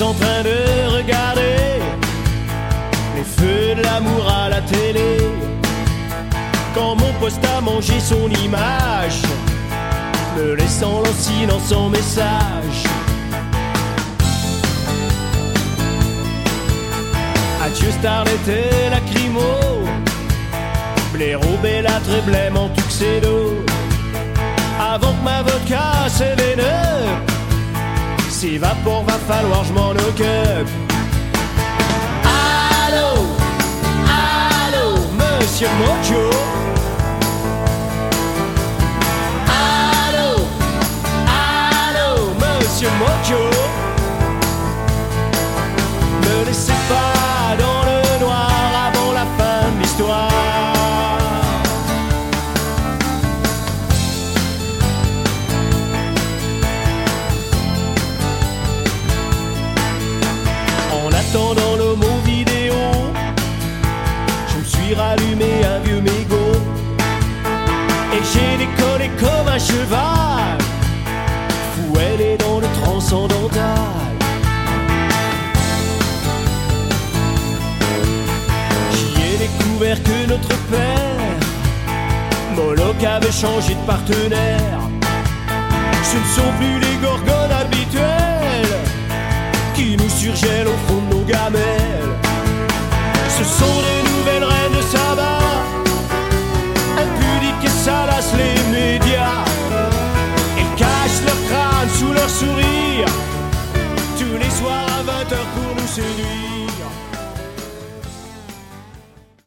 en train de regarder les feux de l'amour à la télé. Quand mon poste a mangé son image, me laissant lancinant sans message. Adieu Starlet et lacrymo, blaireau, bellâtre et blême en tuxedo. Avant que ma vodka s'événère, s'évapore, va falloir je m'en occupe. Allô, allô, Monsieur Mojo. Allô, allô, Monsieur Mojo. Me laissez pas dans le noir avant la fin de l'histoire. Dans l'homo vidéo, je me suis rallumé un vieux mégot et j'ai décollé comme un cheval, fou elle est dans le transcendantal. J'y ai découvert que notre père Moloch avait changé de partenaire. Ce ne sont plus les gorgones habituelles qui nous surgèlent au fond de nos gamelles. Ce sont des